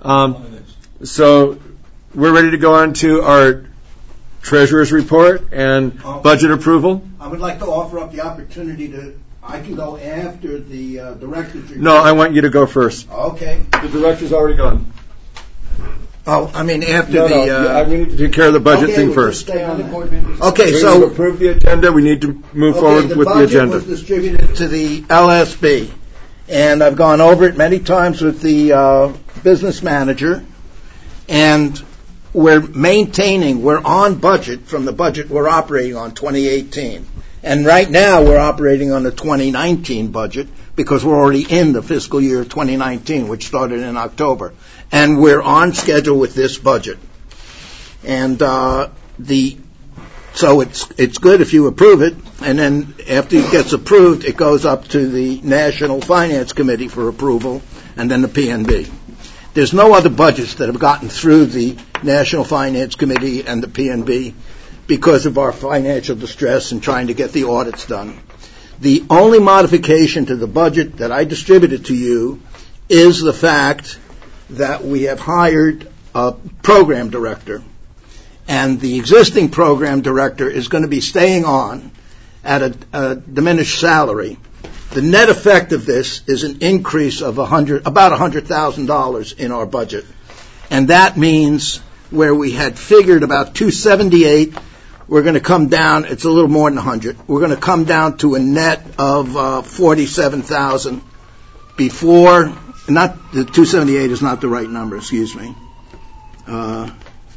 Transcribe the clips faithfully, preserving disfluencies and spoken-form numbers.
Um, so we're ready to go on to our treasurer's report and um, budget approval. I would like to offer up the opportunity to, I can go after the uh, director's report. No, I want you to go first. Okay. The director's already gone. Oh, I mean after No, the... no, Uh, we need to take care of the budget okay, thing we'll first. stay on that. Okay, We so... need to approve the agenda. We need to move okay, forward the with the budget agenda. was distributed to the L S B, and I've gone over it many times with the uh, business manager, and we're maintaining, we're on budget from the budget we're operating on, twenty eighteen. And right now we're operating on the twenty nineteen budget because we're already in the fiscal year twenty nineteen, which started in October. And we're on schedule with this budget. And uh, the so it's it's good if you approve it, and then after it gets approved, it goes up to the National Finance Committee for approval, and then the P N B. There's no other budgets that have gotten through the National Finance Committee and the P N B because of our financial distress and trying to get the audits done. The only modification to the budget that I distributed to you is the fact that we have hired a program director, and the existing program director is going to be staying on at a, a diminished salary. The net effect of this is an increase of a hundred, about one hundred thousand dollars in our budget. And that means where we had figured about two seventy-eight, we're going to come down, it's a little more than one hundred. We're going to come down to a net of uh, forty-seven thousand before, not the two seventy-eight is not the right number, excuse me. Uh,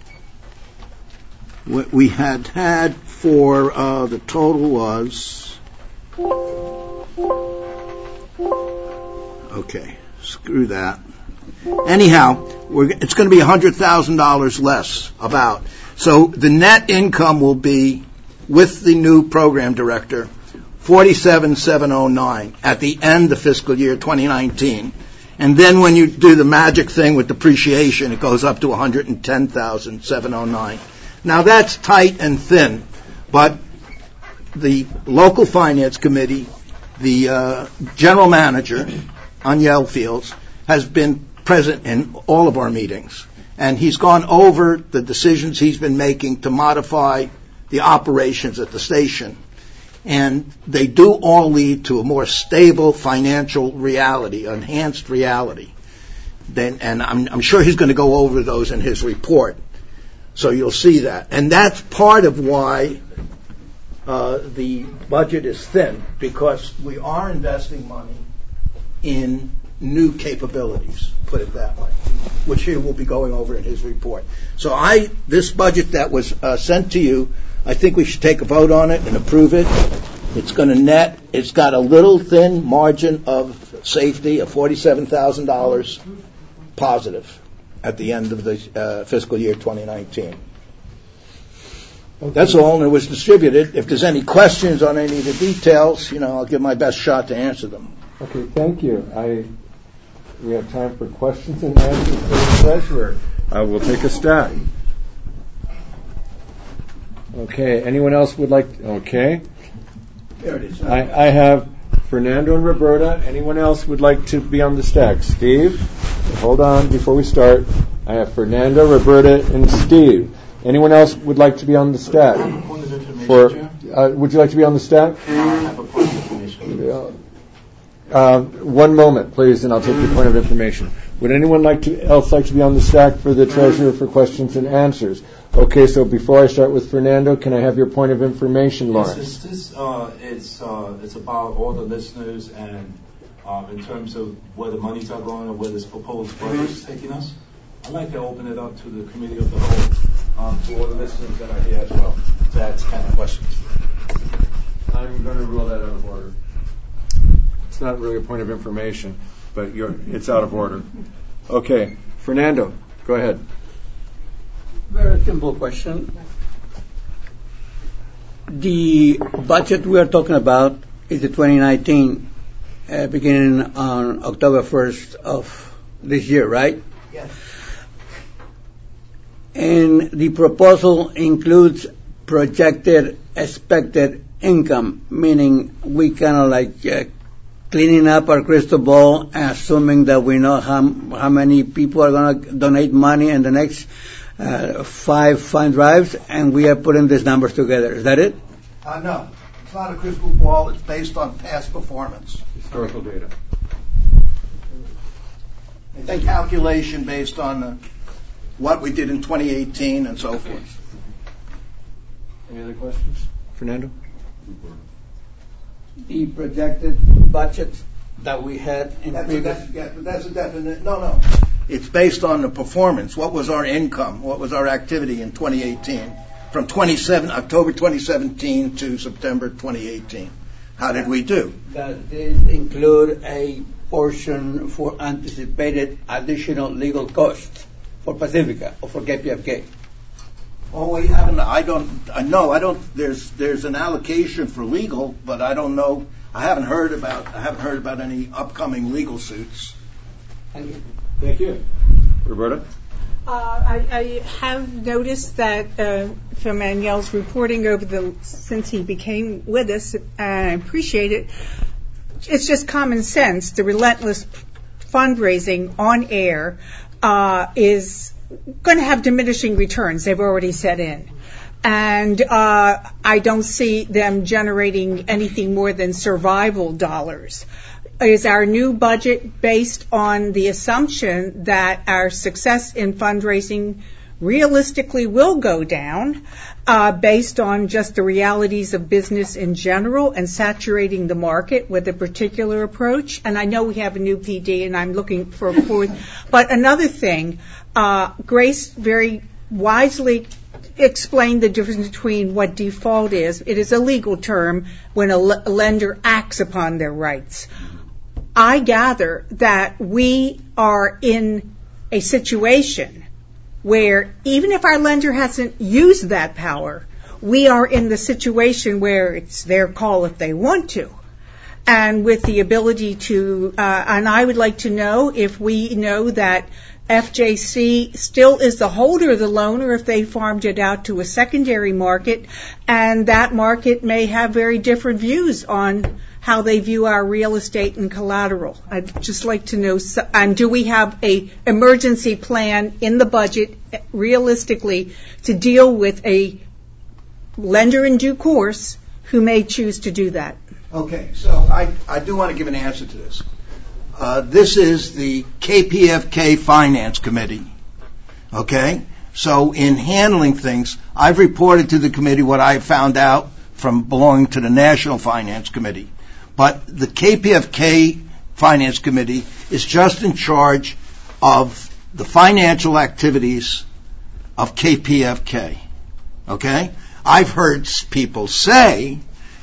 what we had had for uh, the total was, okay, screw that. Anyhow, we're, it's going to be one hundred thousand dollars less, about. So the net income will be, with the new program director, forty-seven thousand seven hundred nine at the end of fiscal year twenty nineteen. And then when you do the magic thing with depreciation, it goes up to one hundred ten thousand seven hundred nine. Now that's tight and thin, but the local finance committee, the uh, general manager, Aniel Fields, has been present in all of our meetings. And he's gone over the decisions he's been making to modify the operations at the station. And they do all lead to a more stable financial reality, enhanced reality. Then, and I'm, I'm sure he's going to go over those in his report. So you'll see that. And that's part of why uh, the budget is thin, because we are investing money in new capabilities, put it that way, which he will be going over in his report. So I, this budget that was uh, sent to you, I think we should take a vote on it and approve it. It's going to net, it's got a little thin margin of safety of forty-seven thousand dollars positive at the end of the uh, fiscal year twenty nineteen. Okay. That's all, and it was distributed. If there's any questions on any of the details, you know, I'll give my best shot to answer them. Okay, thank you. I we have time for questions and answers for the treasurer. Uh, we'll take a stack. Okay, anyone else would like to, okay. There it is. I, I have Fernando and Roberta. Anyone else would like to be on the stack? Steve, hold on before we start. I have Fernando, Roberta, and Steve. Anyone else would like to be on the stack? I have a point of information, For, Chair. uh, would you like to be on the stack? I have a point of information. Yeah. Uh, one moment, please, and I'll take your point of information. Would anyone like to else like to be on the stack for the treasurer for questions and answers? Okay, so before I start with Fernando, can I have your point of information, Lawrence? Yes, it's, this, uh, it's, uh, it's about all the listeners and um, in terms of where the monies are going or where this proposed budget is taking us. I'd like to open it up to the committee of the whole, um, to all the listeners that are here as well, to ask kind of questions. I'm going to rule that out of order. It's not really a point of information, but you're, it's out of order. Okay, Fernando, go ahead. Very simple question. The budget we are talking about is the twenty nineteen, uh, beginning on October first of this year, right? Yes. And the proposal includes projected expected income, meaning we kind of like uh, cleaning up our crystal ball, assuming that we know how, how many people are going to donate money in the next uh, five fund drives, and we are putting these numbers together. Is that it? Uh, no. It's not a crystal ball. It's based on past performance. Historical data. It's a calculation based on uh, what we did in twenty eighteen and so forth. Any other questions? Fernando? The projected budget that we had in That's a, previous... that's, yeah, but that's a definite, no, no. It's based on the performance. What was our income? What was our activity in twenty eighteen? From twenty-seven, October twenty seventeen to September twenty eighteen. How did we do? Does this include a portion for anticipated additional legal costs for Pacifica or for K P F K? Oh, we haven't, I don't, I know, I don't, there's, there's an allocation for legal, but I don't know, I haven't heard about, I haven't heard about any upcoming legal suits. Thank you. Thank you. Roberta? Uh, I, I have noticed that uh, from Manuel's reporting over the, since he became with us, and I appreciate it, it's just common sense. The relentless fundraising on air uh, is going to have diminishing returns. They've already set in. And uh, I don't see them generating anything more than survival dollars. Is our new budget based on the assumption that our success in fundraising realistically will go down uh, based on just the realities of business in general and saturating the market with a particular approach? And I know we have a new P D, and I'm looking for a fourth. But another thing, uh, Grace very wisely explained the difference between what default is. It is a legal term when a, l- a lender acts upon their rights. I gather that we are in a situation where even if our lender hasn't used that power, we are in the situation where it's their call if they want to. And with the ability to, uh, and I would like to know if we know that F J C still is the holder of the loan or if they farmed it out to a secondary market, and that market may have very different views on how they view our real estate and collateral. I'd just like to know, and do we have a emergency plan in the budget realistically to deal with a lender in due course who may choose to do that? Okay, so I, I do want to give an answer to this. Uh, this is the K P F K Finance Committee, okay? So in handling things, I've reported to the committee what I found out from belonging to the National Finance Committee. But the K P F K Finance Committee is just in charge of the financial activities of K P F K, okay? I've heard people say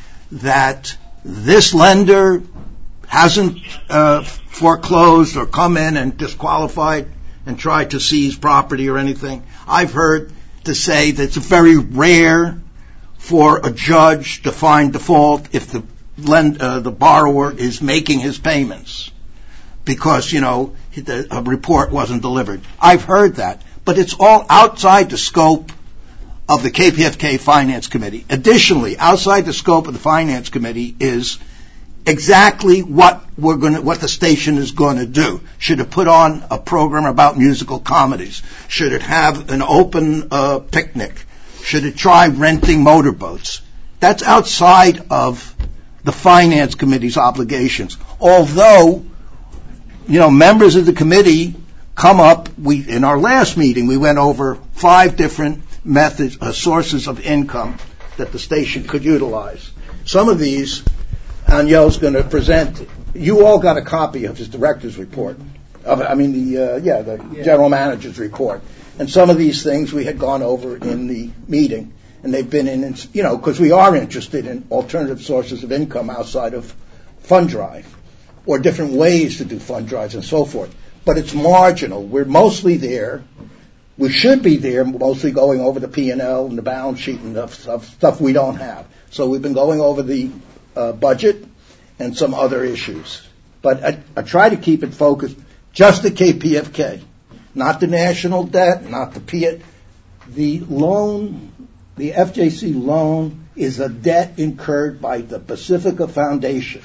that this lender hasn't uh, foreclosed or come in and disqualified and tried to seize property or anything. I've heard to say that it's very rare for a judge to find default if the lend, uh, the borrower is making his payments because, you know, the, a report wasn't delivered. I've heard that, but it's all outside the scope of the K P F K Finance Committee. Additionally, outside the scope of the Finance Committee is exactly what we're going to, what the station is going to do. Should it put on a program about musical comedies? Should it have an open uh, picnic? Should it try renting motorboats? That's outside of the Finance Committee's obligations. Although, you know, members of the committee come up, we, in our last meeting, we went over five different methods, uh, sources of income that the station could utilize. Some of these, Angel's going to present. You all got a copy of his director's report. Of, I mean, the uh, yeah, the yeah. general manager's report. And some of these things we had gone over in the meeting, and they've been in, you know, because we are interested in alternative sources of income outside of fund drive, or different ways to do fund drives and so forth. But it's marginal. We're mostly there. We should be there, mostly going over the P and L and the balance sheet and stuff, stuff we don't have. So we've been going over the uh, budget and some other issues. But I, I try to keep it focused just the K P F K, not the national debt, not the P. The loan, the F J C loan is a debt incurred by the Pacifica Foundation.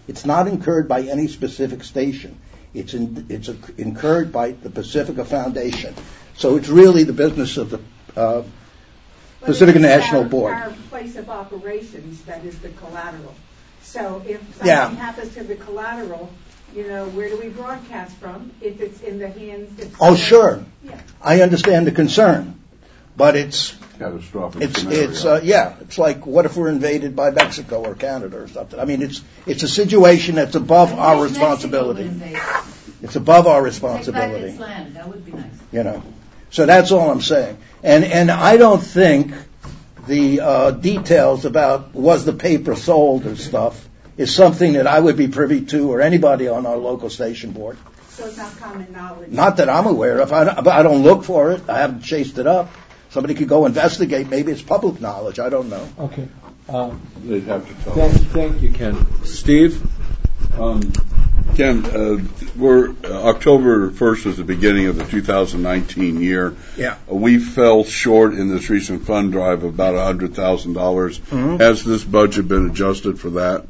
It's not incurred by any specific station. It's in, it's a, incurred by the Pacifica Foundation. So it's really the business of the uh, Pacifica National our, Board. Our place of operations that is the collateral. So if something Yeah. happens to the collateral, you know, where do we broadcast from? If it's in the hands of Oh, someone- sure. Yeah. I understand the concern, but it's Catastrophic it's scenario. it's uh, yeah. It's like, what if we're invaded by Mexico or Canada or something? I mean, it's it's a situation that's above our Mexico responsibility. would invade. It's above our Take back responsibility. its land. That would be nice. You know. So that's all I'm saying. And and I don't think the uh, details about was the paper sold or stuff is something that I would be privy to or anybody on our local station board. So it's not common knowledge. Not that I'm aware of. I don't, but I don't look for it. I haven't chased it up. Somebody could go investigate. Maybe it's public knowledge. I don't know. Okay. Uh, They'd have to tell thank, us. thank you, Ken. Steve? Um, Ken, uh, we're, uh, October first is the beginning of the two thousand nineteen year. Yeah. Uh, we fell short in this recent fund drive of about one hundred thousand dollars. Mhm. Has this budget been adjusted for that?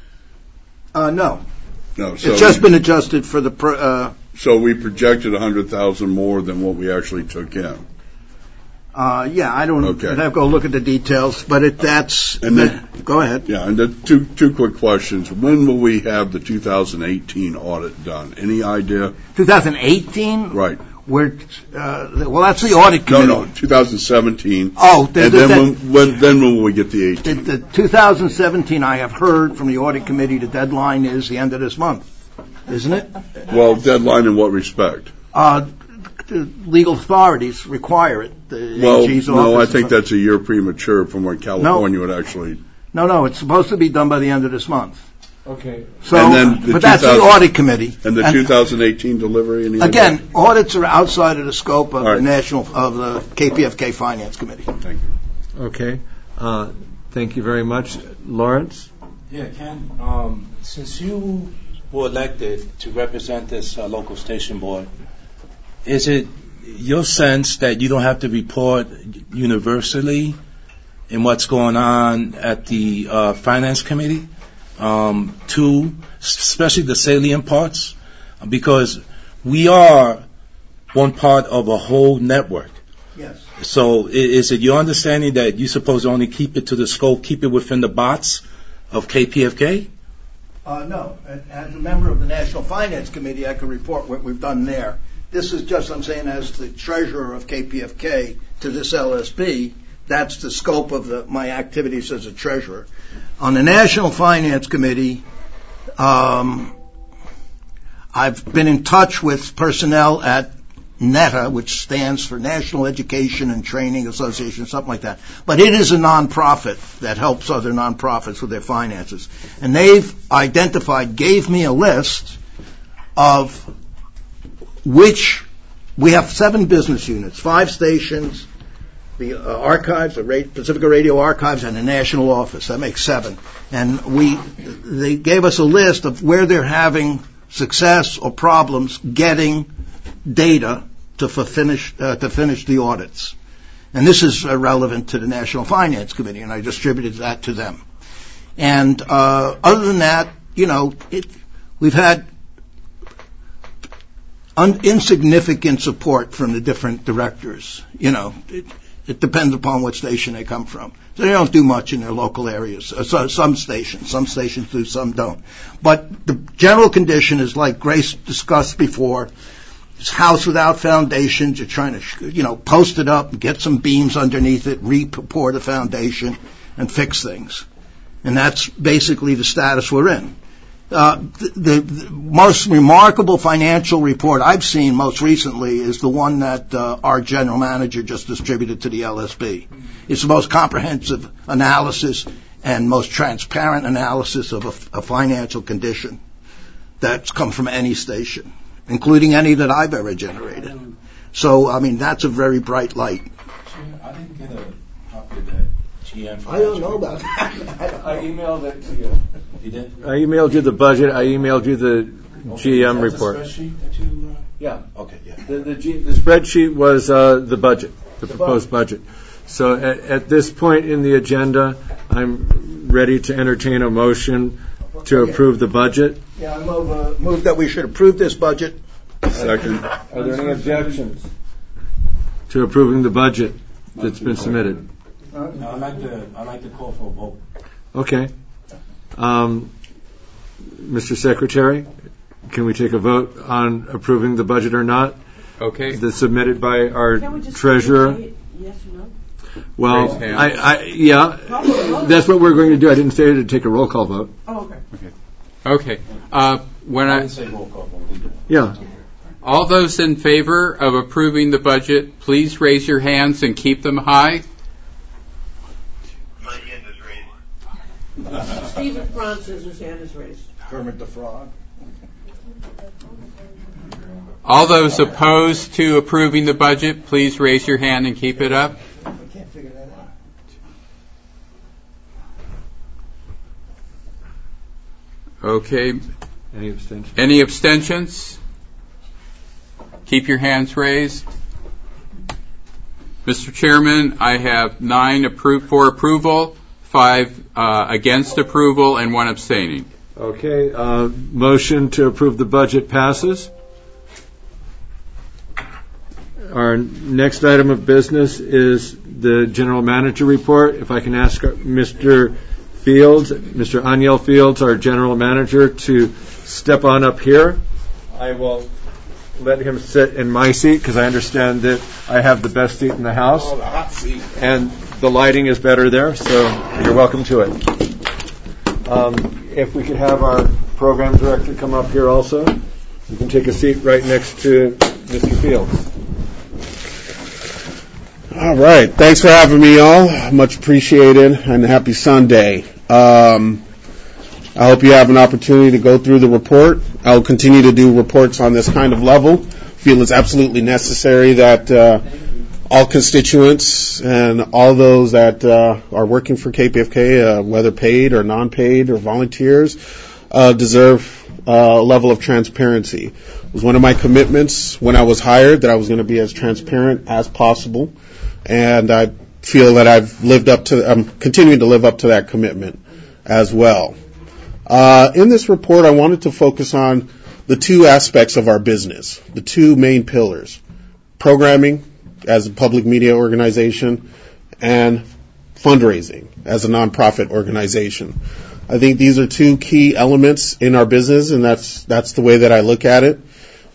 Uh, no. No. So It's just been adjusted for the, pr- uh, So we projected one hundred thousand dollars more than what we actually took in. uh, yeah, I don't, Okay. I'd have to go look at the details, but it, that's, And then- go ahead. Yeah, and the two two quick questions. When will we have the two thousand eighteen audit done? Any idea? twenty eighteen? Right. We're, uh, well, that's the audit No, committee. no, two thousand seventeen. Oh, the, And the, then the, when, when then when will we get the the, eighteen? the two thousand seventeen, I have heard from the audit committee, the deadline is the end of this month, isn't it? Well, deadline in what respect? Uh, the legal authorities require it. The Well, A G's no, I office- think that's a year premature from when California would actually. No, no, it's supposed to be done by the end of this month. Okay. So, And then the but that's the two thousand audit committee. And the two thousand eighteen delivery? Any idea? Again, audits are outside of the scope of All right. the national, of the K P F K Finance Committee. Thank you. Okay. Uh, thank you very much. Lawrence? Yeah, Ken, um, since you were elected to represent this uh, local station board, is it your sense that you don't have to report universally in what's going on at the uh, finance committee um, to especially the salient parts? Because we are one part of a whole network. Yes. So i- is it your understanding that you're supposed to only keep it to the scope, keep it within the box of K P F K? Uh, no. As a member of the National Finance Committee, I can report what we've done there. This is just, I'm saying, as the treasurer of K P F K to this L S B, that's the scope of the, my activities as a treasurer. On the National Finance Committee, um, I've been in touch with personnel at NETA, which stands for National Education and Training Association, something like that. But it is a nonprofit that helps other nonprofits with their finances. And they've identified, gave me a list of which, we have seven business units, five stations, the uh, archives, the Ra- Pacifica Radio Archives, and the national office. That makes seven. And we, they gave us a list of where they're having success or problems getting data to f- finish uh, to finish the audits. And this is uh, relevant to the National Finance Committee, and I distributed that to them. And uh, other than that, you know, it, we've had un- insignificant support from the different directors. You know, it, it depends upon what station they come from. So they don't do much in their local areas. Uh, so, some stations, some stations do, some don't. But the general condition is like Grace discussed before. It's house without foundations. You're trying to, you know, post it up, get some beams underneath it, re-pour the foundation, and fix things. And that's basically the status we're in. Uh, the, the, the most remarkable financial report I've seen most recently is the one that uh, our general manager just distributed to the L S B. It's the most comprehensive analysis and most transparent analysis of a, a financial condition that's come from any station, including any that I've ever generated. So, I mean, that's a very bright light. I didn't get a copy of that G M. I don't know about that. I don't know. I emailed it to you. You did? I emailed you the budget. I emailed you the G M Is that report. The spreadsheet that you, uh, Yeah. okay, yeah. The, the, G, the spreadsheet was uh, the budget, the proposed budget. So at, at this point in the agenda, I'm ready to entertain a motion to approve the budget. Yeah, I move, uh, move that we should approve this budget. Second. Are there any objections to approving the budget that's been submitted? No, I'd like to, I'd like to call for a vote. Okay. Um, Mister Secretary, can we take a vote on approving the budget or not? Okay. That's submitted by our Can we just treasurer. say yes or no? Well, Raise hands. I, I, yeah, that's what we're going to do. I didn't say to take a roll call vote. Oh, okay. Okay. Uh, when I I, didn't say roll call, but we did. Yeah. all those in favor of approving the budget, please raise your hands and keep them high. My hand is raised. Stephen Francis, his hand is raised. Kermit the Frog. All those opposed to approving the budget, please raise your hand and keep it up. I can't figure that out. Okay. Any abstentions? Any abstentions? Keep your hands raised. Mister Chairman, I have nine approved for approval, five uh, against approval, and one abstaining. Okay. Uh, motion to approve the budget passes. Our next item of business is the general manager report. If I can ask Mister Fields, Mister Aniel Fields, our general manager, to step on up here. I will let him sit in my seat because I understand that I have the best seat in the house. Oh, the hot seat. And the lighting is better there, so you're welcome to it. Um, if we could have our program director come up here also. You can take a seat right next to Mister Fields. All right. Thanks for having me, all. Much appreciated, and happy Sunday. Um, I hope you have an opportunity to go through the report. I will continue to do reports on this kind of level. Feel it's absolutely necessary that uh, all constituents and all those that uh, are working for K P F K, uh, whether paid or non-paid or volunteers, uh, deserve uh, a level of transparency. It was one of my commitments when I was hired that I was going to be as transparent as possible. And I feel that I've lived up to, I'm continuing to live up to that commitment as well. Uh, in this report, I wanted to focus on the two aspects of our business, the two main pillars, programming as a public media organization and fundraising as a nonprofit organization. I think these are two key elements in our business, and that's, that's the way that I look at it.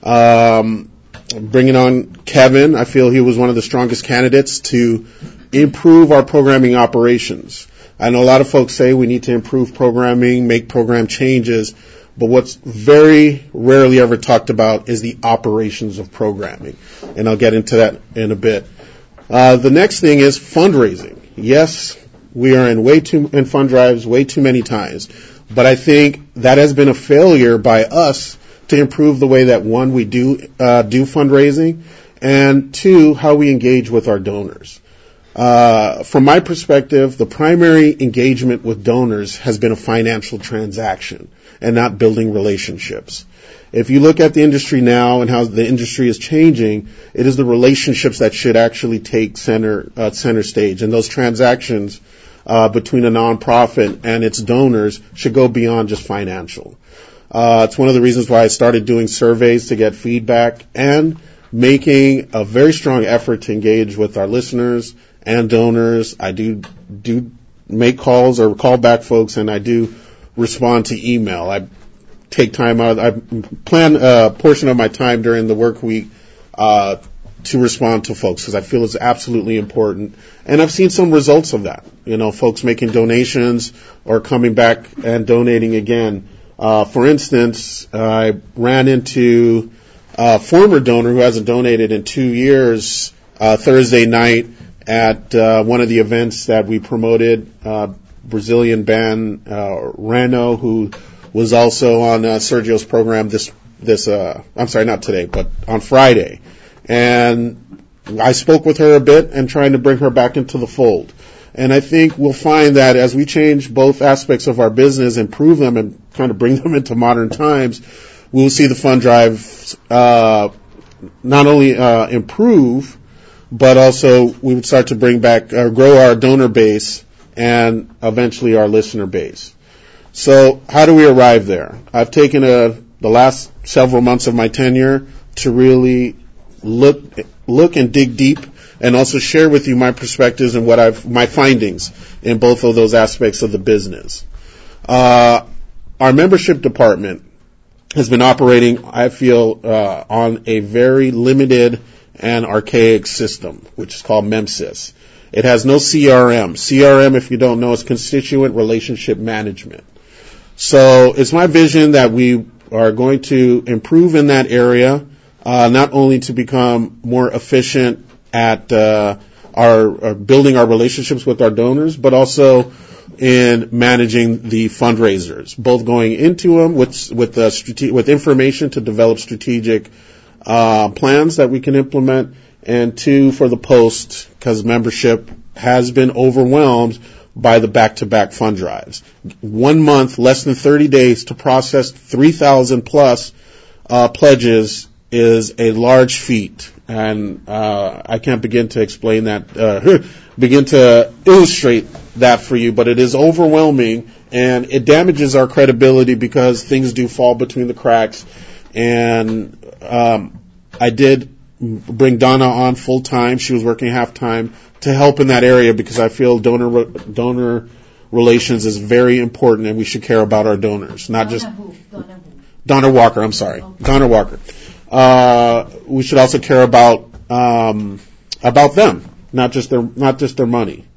Um, Bringing on Kevin, I feel he was one of the strongest candidates to improve our programming operations. I know a lot of folks say we need to improve programming, make program changes, but what's very rarely ever talked about is the operations of programming, and I'll get into that in a bit. Uh, the next thing is fundraising. Yes, we are in way too in fund drives way too many times, but I think that has been a failure by us to improve the way that, one, we do uh, do fundraising, and two, how we engage with our donors. Uh, from my perspective, the primary engagement with donors has been a financial transaction and not building relationships. If you look at the industry now and how the industry is changing, it is the relationships that should actually take center uh, center stage, and those transactions uh, between a nonprofit and its donors should go beyond just financial. Uh, it's one of the reasons why I started doing surveys to get feedback and making a very strong effort to engage with our listeners and donors. I do do make calls or call back folks, and I do respond to email. I take time out. I plan a portion of my time during the work week uh, to respond to folks because I feel it's absolutely important. And I've seen some results of that. You know, folks making donations or coming back and donating again. Uh, for instance, uh, I ran into a former donor who hasn't donated in two years uh, Thursday night at uh, one of the events that we promoted, uh, Brazilian band uh, Rano, who was also on uh, Sergio's program this, this uh, I'm sorry, not today, but on Friday. And I spoke with her a bit and trying to bring her back into the fold. And I think we'll find that as we change both aspects of our business, improve them, and kind of bring them into modern times, we'll see the fund drive uh, not only uh, improve, but also we would start to bring back or grow our donor base and eventually our listener base. So how do we arrive there? I've taken a, the last several months of my tenure to really look look and dig deep, and also share with you my perspectives and what I've my findings in both of those aspects of the business. Uh, our membership department has been operating, I feel, uh, on a very limited and archaic system, which is called MEMSIS. It has no C R M. C R M, if you don't know, is Constituent Relationship Management. So it's my vision that we are going to improve in that area, uh, not only to become more efficient at uh, our, our building our relationships with our donors, but also in managing the fundraisers, both going into them with with uh, strate- with information to develop strategic uh, plans that we can implement, and two, for the post, because membership has been overwhelmed by the back-to-back fund drives. One month, less than thirty days to process three thousand plus uh, pledges is a large feat, and uh, I can't begin to explain that, uh, begin to illustrate that for you, but it is overwhelming, and it damages our credibility because things do fall between the cracks. And um, I did bring Donna on full time. She was working half time to help in that area because I feel donor donor relations is very important, and we should care about our donors, not Donna just who? Donna who? Donna Walker. I'm sorry, Okay. Donna Walker. Uh, we should also care about um, about them, not just their not just their money.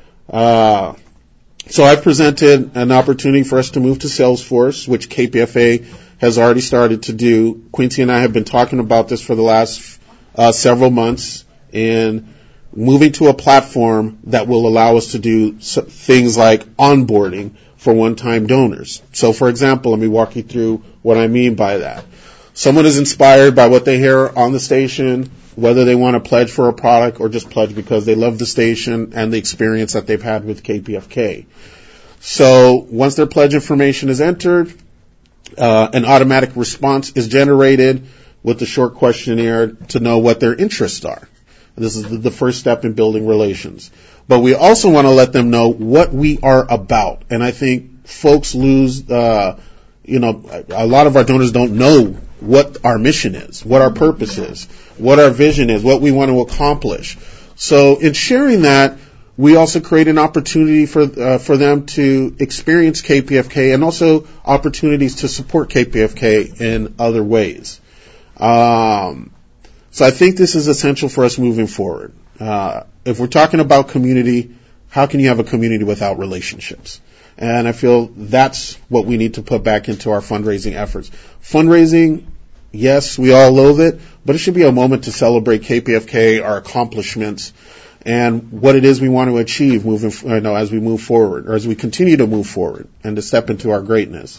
Uh, so I've presented an opportunity for us to move to Salesforce, which K P F A has already started to do. Quincy and I have been talking about this for the last uh, several months, and moving to a platform that will allow us to do things like onboarding for one-time donors. So, for example, let me walk you through what I mean by that. Someone is inspired by what they hear on the station, whether they want to pledge for a product or just pledge because they love the station and the experience that they've had with K P F K. So once their pledge information is entered, uh, an automatic response is generated with a short questionnaire to know what their interests are. This is the first step in building relations. But we also want to let them know what we are about. And I think folks lose, uh, you know, a lot of our donors don't know what our mission is, what our purpose is, what our vision is, what we want to accomplish. So in sharing that, we also create an opportunity for uh, for them to experience K P F K and also opportunities to support K P F K in other ways. Um, so I think this is essential for us moving forward. Uh, if we're talking about community, how can you have a community without relationships? And I feel that's what we need to put back into our fundraising efforts. Fundraising, yes, we all loathe it, but it should be a moment to celebrate K P F K, our accomplishments, and what it is we want to achieve moving, you know, as we move forward, or as we continue to move forward and to step into our greatness.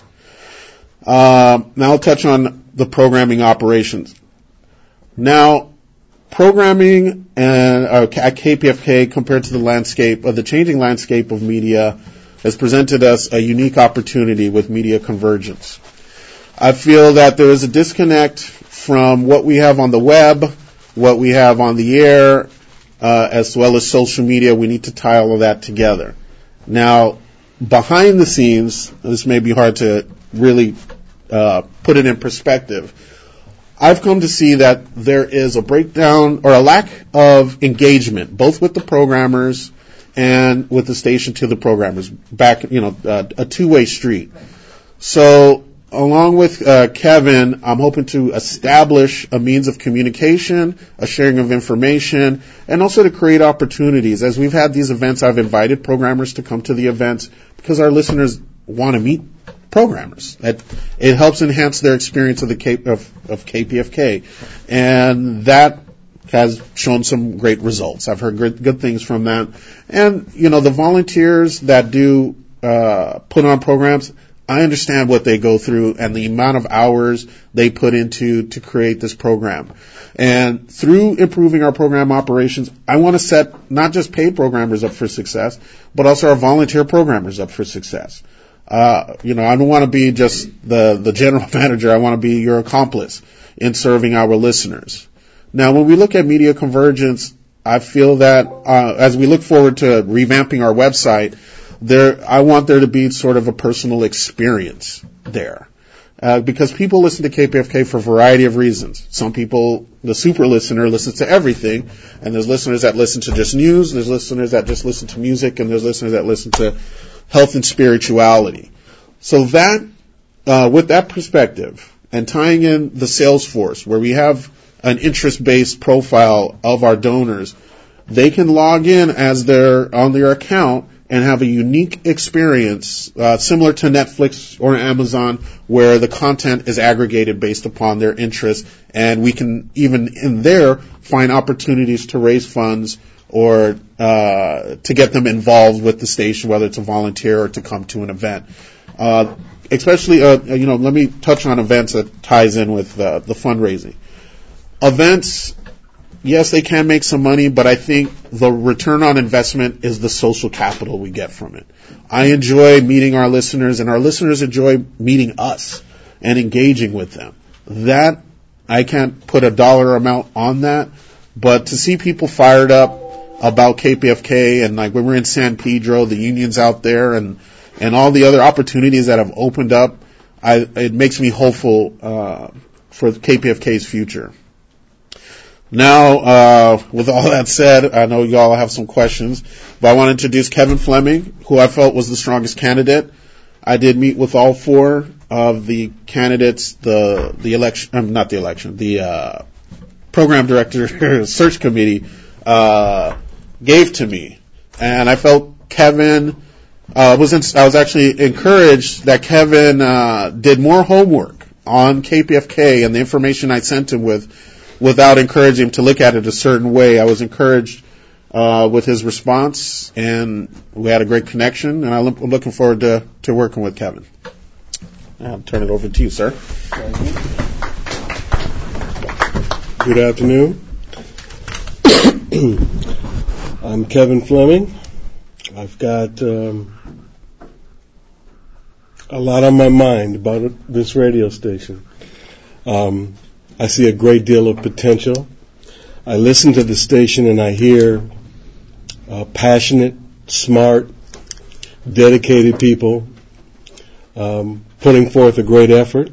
Um, now I'll touch on the programming operations. Now, programming and, uh, at K P F K compared to the landscape, of the changing landscape of media, has presented us a unique opportunity with media convergence. I feel that there is a disconnect from what we have on the web, what we have on the air, uh, as well as social media. We need to tie all of that together. Now, behind the scenes, this may be hard to really uh, put it in perspective. I've come to see that there is a breakdown or a lack of engagement, both with the programmers and with the station to the programmers, back, you know, uh, a two-way street. So, along with uh, Kevin, I'm hoping to establish a means of communication, a sharing of information, and also to create opportunities. As we've had these events, I've invited programmers to come to the events because our listeners want to meet programmers. It, it helps enhance their experience of the K, of, of K P F K, and that has shown some great results. I've heard good, good things from that. And, you know, the volunteers that do uh, put on programs, I understand what they go through and the amount of hours they put into to create this program. And through improving our program operations, I want to set not just paid programmers up for success, but also our volunteer programmers up for success. Uh, you know, I don't want to be just the, the general manager. I want to be your accomplice in serving our listeners. Now, when we look at media convergence, I feel that uh, as we look forward to revamping our website, there, I want there to be sort of a personal experience there. Uh, because people listen to K P F K for a variety of reasons. Some people, the super listener, listens to everything, and there's listeners that listen to just news, there's listeners that just listen to music, and there's listeners that listen to health and spirituality. So that, uh, with that perspective, and tying in the sales force, where we have an interest-based profile of our donors, they can log in as their on their account and have a unique experience, uh, similar to Netflix or Amazon, where the content is aggregated based upon their interests, and we can even in there find opportunities to raise funds or uh, to get them involved with the station, whether it's a volunteer or to come to an event. Uh, especially, uh, you know, let me touch on events that ties in with uh, the fundraising. Events, yes, they can make some money, but I think the return on investment is the social capital we get from it. I enjoy meeting our listeners, and our listeners enjoy meeting us and engaging with them. That, I can't put a dollar amount on that, but to see people fired up about K P F K, and like when we're in San Pedro, the unions out there, and, and all the other opportunities that have opened up, I, it makes me hopeful uh, for K P F K's future. Now, uh, with all that said, I know you all have some questions, but I want to introduce Kevin Fleming, who I felt was the strongest candidate. I did meet with all four of the candidates, the the election, um, not the election, the uh, program director search committee uh, gave to me, and I felt Kevin uh, was. In, I was actually encouraged that Kevin uh, did more homework on K P F K and the information I sent him with, without encouraging him to look at it a certain way. I was encouraged uh, with his response, and we had a great connection, and I'm looking forward to, to working with Kevin. I'll turn it over to you, sir. Good afternoon. I'm Kevin Fleming. I've got um, a lot on my mind about this radio station. Um, I see a great deal of potential. I listen to the station and I hear uh, passionate, smart, dedicated people um, putting forth a great effort.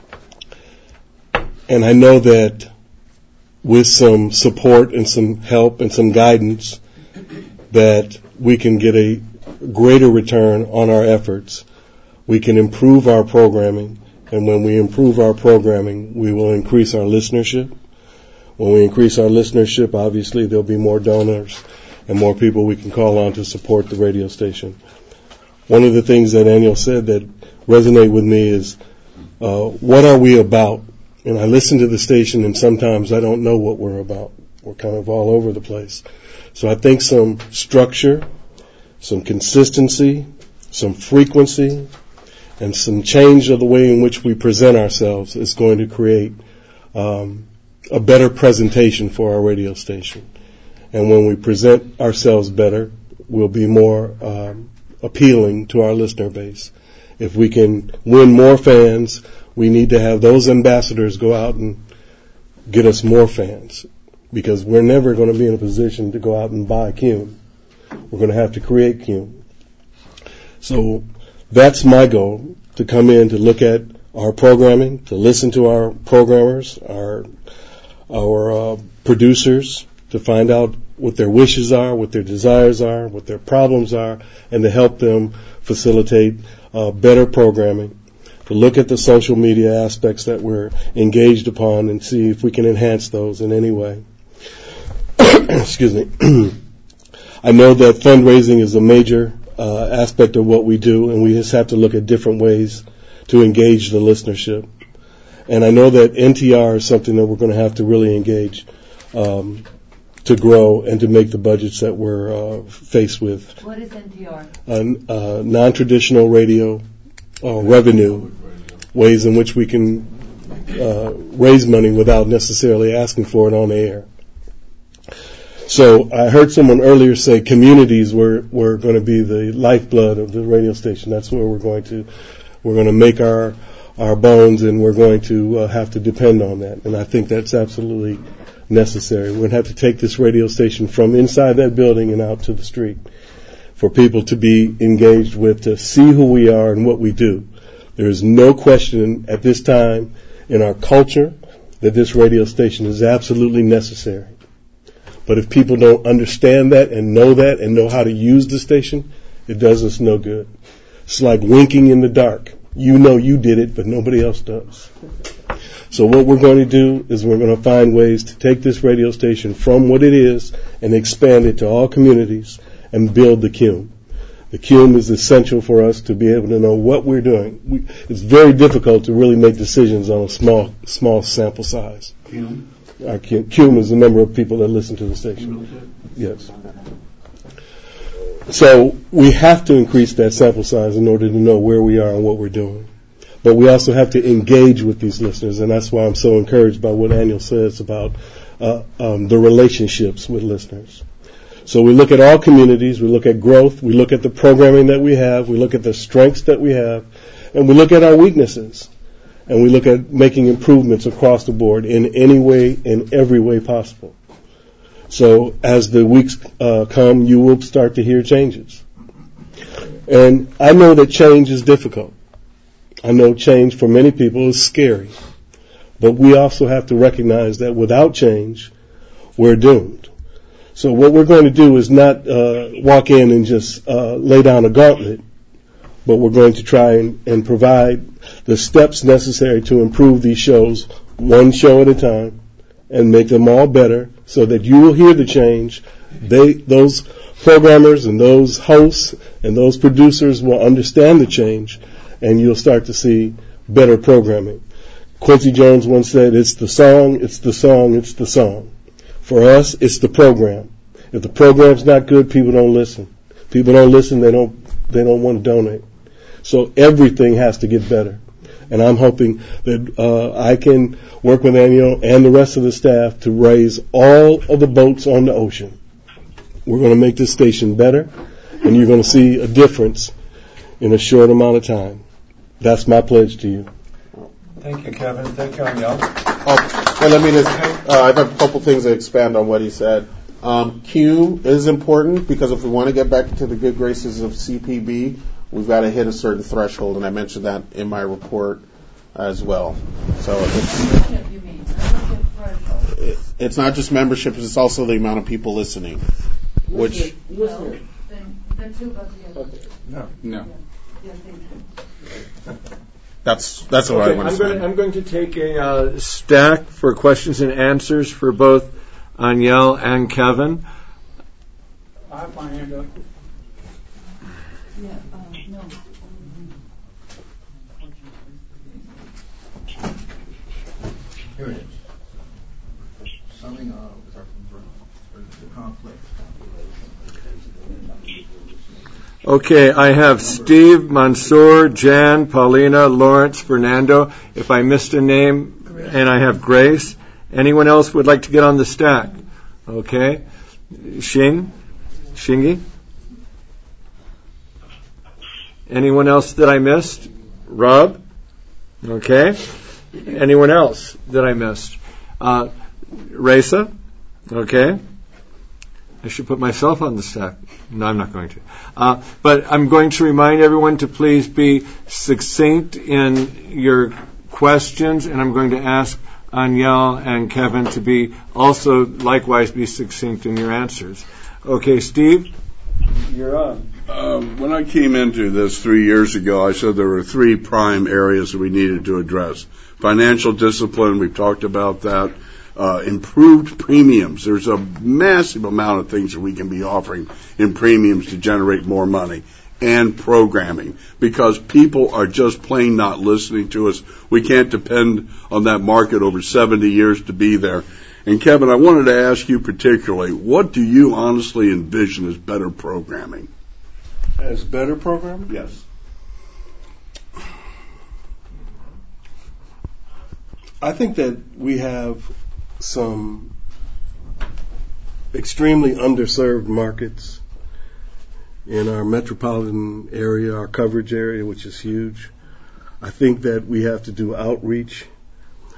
And I know that with some support and some help and some guidance, that we can get a greater return on our efforts. We can improve our programming. And when we improve our programming, we will increase our listenership. When we increase our listenership, obviously there'll be more donors and more people we can call on to support the radio station. One of the things that Daniel said that resonate with me is, uh, what are we about? And I listen to the station and sometimes I don't know what we're about. We're kind of all over the place. So I think some structure, some consistency, some frequency, and some change of the way in which we present ourselves is going to create um, a better presentation for our radio station. And when we present ourselves better, we'll be more um, appealing to our listener base. If we can win more fans, we need to have those ambassadors go out and get us more fans, because we're never going to be in a position to go out and buy Cume. We're going to have to create Cume. So that's my goal, to come in to look at our programming, to listen to our programmers, our our uh, producers, to find out what their wishes are, what their desires are, what their problems are, and to help them facilitate uh, better programming, to look at the social media aspects that we're engaged upon and see if we can enhance those in any way. Excuse me. I know that fundraising is a major Uh, aspect of what we do, and we just have to look at different ways to engage the listenership. And I know that N T R is something that we're going to have to really engage um, to grow and to make the budgets that we're uh, faced with. What is N T R? Uh, uh, non-traditional radio uh, revenue, ways in which we can uh, raise money without necessarily asking for it on the air. So I heard someone earlier say communities were, were going to be the lifeblood of the radio station. That's where we're going to we're going to make our our bones, and we're going to uh, have to depend on that. And I think that's absolutely necessary. We're going to have to take this radio station from inside that building and out to the street. for people to be engaged with, to see who we are and what we do. There is no question at this time in our culture that this radio station is absolutely necessary. But if people don't understand that and know that and know how to use the station, it does us no good. It's like winking in the dark. You know you did it, but nobody else does. So what we're going to do is we're going to find ways to take this radio station from what it is and expand it to all communities and build the C U M. The C U M is essential for us to be able to know what we're doing. We, it's very difficult to really make decisions on a small small sample size. C U M? Our C U M is the number of people that listen to the station. Yes. So we have to increase that sample size in order to know where we are and what we're doing. But we also have to engage with these listeners, and that's why I'm so encouraged by what Daniel says about uh, um, the relationships with listeners. So we look at all communities, we look at growth, we look at the programming that we have, we look at the strengths that we have, and we look at our weaknesses. And we look at making improvements across the board in any way, in every way possible. So as the weeks uh, come, you will start to hear changes. And I know that change is difficult. I know change for many people is scary. But we also have to recognize that without change, we're doomed. So what we're going to do is not uh, walk in and just uh, lay down a gauntlet, but we're going to try and, and provide the steps necessary to improve these shows one show at a time and make them all better so that you will hear the change. They, those programmers and those hosts and those producers will understand the change, and you'll start to see better programming. Quincy Jones once said, it's the song, it's the song, it's the song. For us, it's the program. If the program's not good, people don't listen. People don't listen, they don't, they don't want to donate. So everything has to get better. And I'm hoping that uh, I can work with Daniel and the rest of the staff to raise all of the boats on the ocean. We're going to make this station better, and you're going to see a difference in a short amount of time. That's my pledge to you. Thank you, Kevin. Thank you, Danielle. Oh, and let me just, uh, I have a couple things to expand on what he said. Um, Q is important because if we want to get back to the good graces of C P B, we've got to hit a certain threshold, and I mentioned that in my report as well. So it's, it, it's not just membership, it's also the amount of people listening. Which Listener. Then two about the other. No. No. that's that's what Okay, I want to I'm say. going, I'm going to take a uh, stack for questions and answers for both Aniel and Kevin. I have my hand up. Yeah, uh, no. Here it is. Summing up with our the conflict. Okay, I have Steve, Mansour, Jan, Paulina, Lawrence, Fernando. If I missed a name, and I have Grace. Anyone else would like to get on the stack? Okay. Shing? Shingy? Anyone else that I missed? Rob? Okay. Anyone else that I missed? Uh, Raisa? Okay. I should put myself on the stack. No, I'm not going to. Uh, but I'm going to remind everyone to please be succinct in your questions, and I'm going to ask Aniel and Kevin to be also likewise be succinct in your answers. Okay, Steve, you're on. Uh, when I came into this three years ago, I said there were three prime areas that we needed to address. Financial discipline, we've talked about that. Uh, improved premiums. There's a massive amount of things that we can be offering in premiums to generate more money. And programming, because people are just plain not listening to us. We can't depend on that market over seventy years to be there. And Kevin, I wanted to ask you particularly, what do you honestly envision as better programming? As better programming? Yes. I think that we have some extremely underserved markets in our metropolitan area, our coverage area, which is huge. I think that we have to do outreach.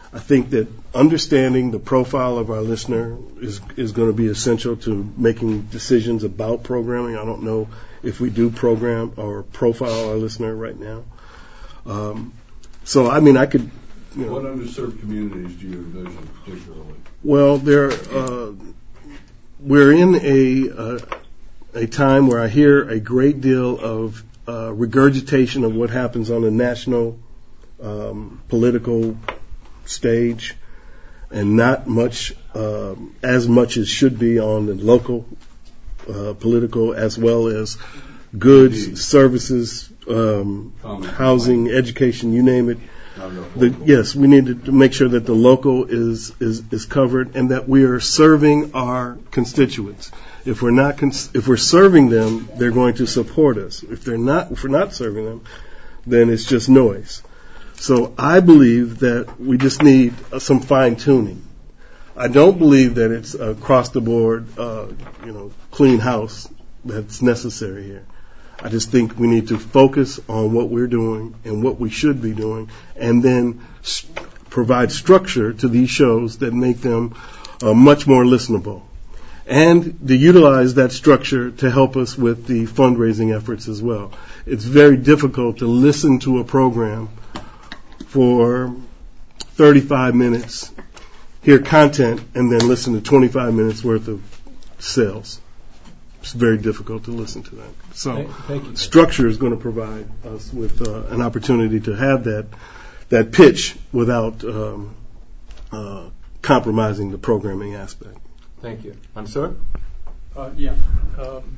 I think that understanding the profile of our listener is is going to be essential to making decisions about programming. I don't know if we do program or profile our listener right now. Um, so, I mean, I could, you know. What underserved communities do you envision particularly? Well, there, uh, we're in a uh, a time where I hear a great deal of uh, regurgitation of what happens on the national um, political stage, and not much, uh, as much as should be on the local uh, political, as well as goods, Indeed. services, um, housing, education, you name it. The, yes, we need to, to make sure that the local is, is, is covered and that we are serving our constituents. If we're not cons- if we're serving them, they're going to support us. If they're not, if we're not serving them, then it's just noise. So I believe that we just need uh, some fine tuning. I don't believe that it's across the board, uh, you know, clean house that's necessary here. I just think we need to focus on what we're doing and what we should be doing, and then st- provide structure to these shows that make them uh, much more listenable, and to utilize that structure to help us with the fundraising efforts as well. It's very difficult to listen to a program for thirty-five minutes, hear content, and then listen to twenty-five minutes worth of sales. It's very difficult to listen to that. So thank, thank you. Structure is going to provide us with uh, an opportunity to have that that pitch without um, uh, compromising the programming aspect. Thank you. Mansoor? Uh, yeah. Um,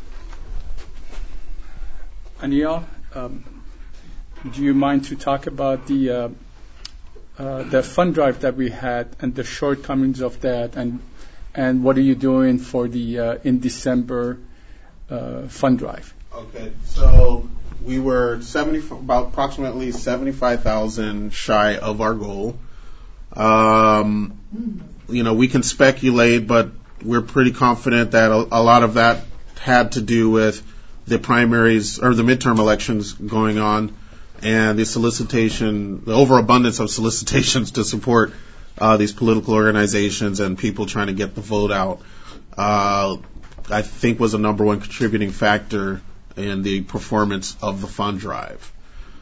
Anil, um, do you mind to talk about the uh, uh, the fund drive that we had and the shortcomings of that, and and what are you doing for the uh, in December uh, fund drive? Okay, so we were seventy about approximately seventy-five thousand shy of our goal. Um, you know, we can speculate, but we're pretty confident that a, a lot of that had to do with the primaries or the midterm elections going on, and the solicitation, the overabundance of solicitations to support uh, these political organizations and people trying to get the vote out, uh, I think was a number one contributing factor in the performance of the fund drive.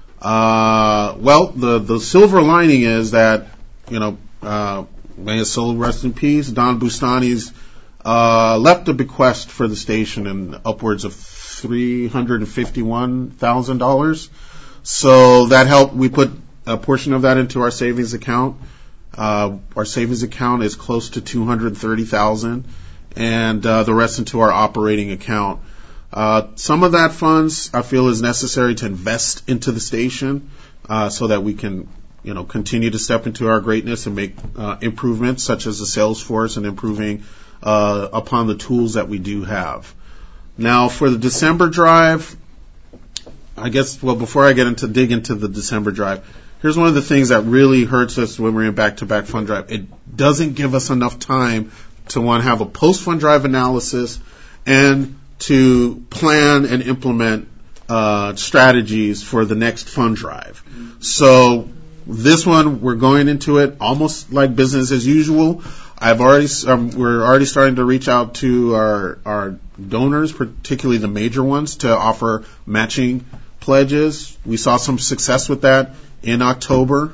Uh, well, the, the silver lining is that, you know, uh, may his soul rest in peace, Don Bustani's uh, left a bequest for the station in upwards of three hundred fifty-one thousand dollars. So that helped. We put a portion of that into our savings account. Uh, our savings account is close to two hundred thirty thousand dollars, and uh, the rest into our operating account. Uh, some of that funds I feel is necessary to invest into the station uh, so that we can, you know, continue to step into our greatness and make uh, improvements such as the sales force and improving uh, upon the tools that we do have. Now, for the December drive, I guess, well, before I get into dig into the December drive, here's one of the things that really hurts us when we're in back-to-back fund drive. It doesn't give us enough time to, one, have a post-fund drive analysis and to plan and implement uh, strategies for the next fund drive. So this one, we're going into it almost like business as usual. I've already, um, we're already starting to reach out to our, our donors, particularly the major ones, to offer matching pledges. We saw some success with that in October,